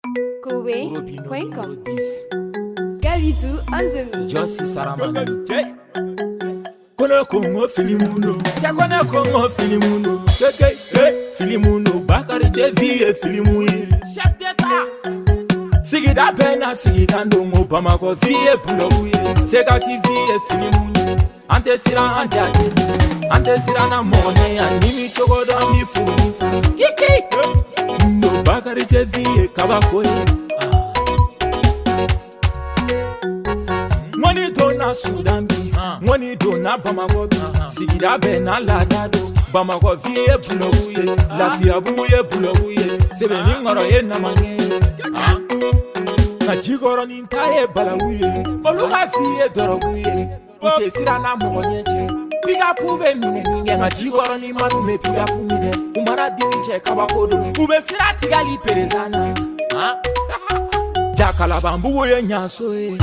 Kobe.com. Galidou on the mix. Josie Saramani. Kone Kongo Filimundo. Kone Kongo Filimundo. Filimundo. Bakari Jevi Filimuye. Chef d'État. Sigida Pena Sigidando Mopamako Vie Pulobuye. Segati Vie Filimuye. Ante Sira Andiate. Ante Sira na Mone. Animi Chogodo Mi Fulu. Kiki. No Bakari Jevi Kabakoye. Money dona Sudan bi, money dona Bamako bi. Sigida bena ladado, Bamako vie bulobuye, lafia buye bulobuye. Sebeni ngoro ye namanye, na jigoro ni ntaye balabuye. Oluka vie dorobuye, ute sira na mogonyeche. Piga pube mine ninge na jigoro ni manume piga pumine. Umara diniche kabakodo, ube sira tigali perezana. Jakalabambu ye nyaso e,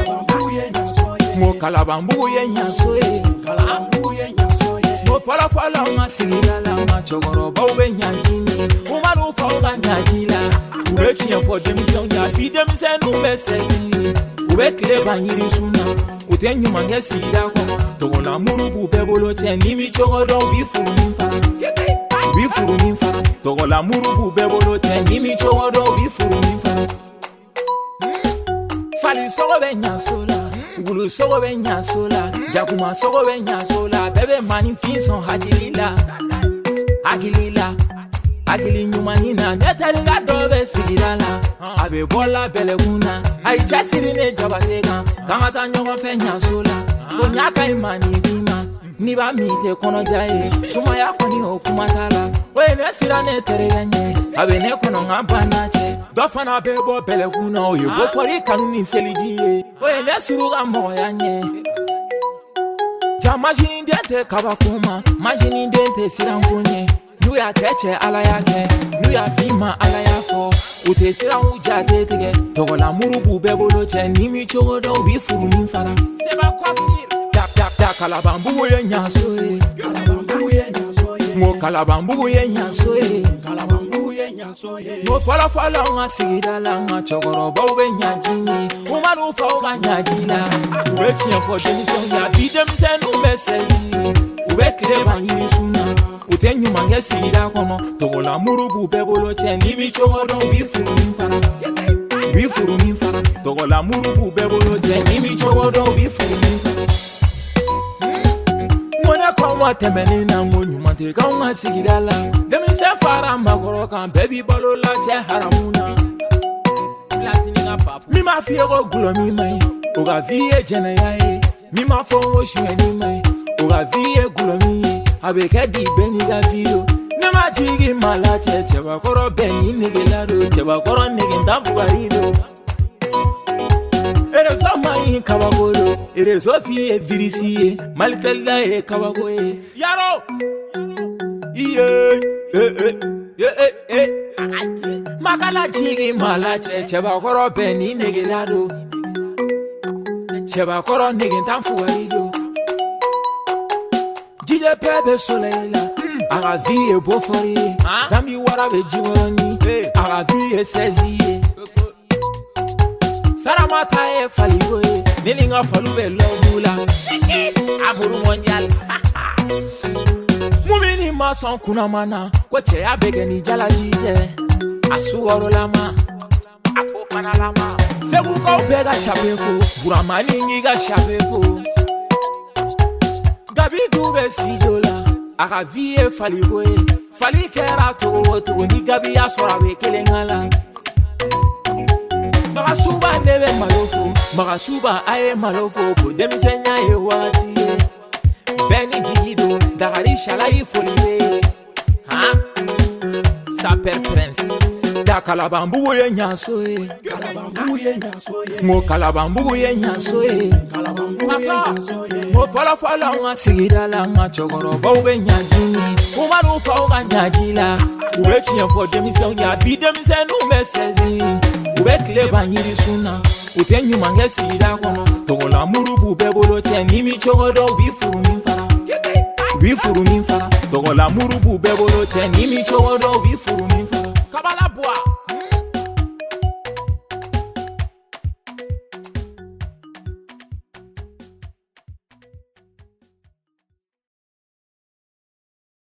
mo kalabambu ye nyaso e, mo fala nga sigila la nga chogoro ba ube nyajini, umaru fa uga nyajila, ube chiya for demission ya fi demission ube sezi, ube kile banyiri suna, ute nyuma nge sigila kono, togola murubu bebolo che nimi chogoro bifuru ninfa, togola murubu bebolo che nimi chogoro bifuru ninfa. Fali sogo be nyasola, ugulu sogo be nyasola, jakuma sogo be nyasola, bebe mani finson agili nyumanina, neteringa dobe sigirala, abe bola beleguna, ay chasiri ne jabatega, kamata nyongo fe nyasola, konyaka imani vima, niba mite kono jaye, suma ya koni okumatala, we nesira netereyanye, abe ne kono ngabanache, dofana bebo beleguna oye bo fori kanuni selijiye oye nesuruga moyanye ja majini dente kabakuma majini dente sirangunye nuya keche ala yake nuya fima ala yafo ute sirangu jatete togola murubu bebolo che nimi chogodo bi furu ninfara seba kwafir dak kalabambu ye nyaso e mo kalabambu ye nyaso e mo fala nga sigida la nga chogoro ba ube nyajini umaru fa uga nyajila ube chiya for demission ya bidem sen ube sezi ube kile banyiri suna ute nyuma nge sigida kono togola murubu bebolo che nimi chogoro bifuru ninfara togola murubu bebolo che nimi chogoro bifuru ninfara mwana kwa watemeni na mwenyu manteka unga sigidala demi se fara magoro kan baby balo la che haramuna platininga papu mi ma fie go gulo mi mai oga vie jene yae mi ma fo wo shweni mai oga vie gulo mi abeke di beni ga video ne ma jigi mala che ba koro beni nigelado che ba koro nigenda fugarilo Erezo mai kabagoro, erezo fi virisi, malkella e kabagoe. Yaro, makala chigi mala cheba koro beni negelado, cheba koro negentan fuarido. Jide pebe soleila, aga vie bofori, zambi wara be jiwani, aga vie seziye. Saramata e faligoye, nilinga falube lobula, amuru mondial. Mumini mason kuna mana, koche ya bege ni jala jide, asuwaro lama, akofana lama. Sebu ko bega shapefo, buramani ngiga shapefo. Gabi dube sijola, aka vie faligoye, falikera to ni gabi ya sora bekele ngala. Magasuba nebe malofo, magasuba aye malofo, ko demisenya ye wati Beni jigido, dagari shalai foliwe Saper prince Da kalabambu ye nyaso e Mo kalabambu ye nyaso e Mo fala nga sigida la nga chogoro ba ube nyajini Umaru fa uga nyajila Ube chiya for demission ya bi demission ube sezi Ube kile banyiri suna Ute nyuma nge sigida kono Togola murubu bebolo che nimi chogodo bifuru ninfara Togola murubu bebolo che nimi chogodo bifuru ninfara Kabala boa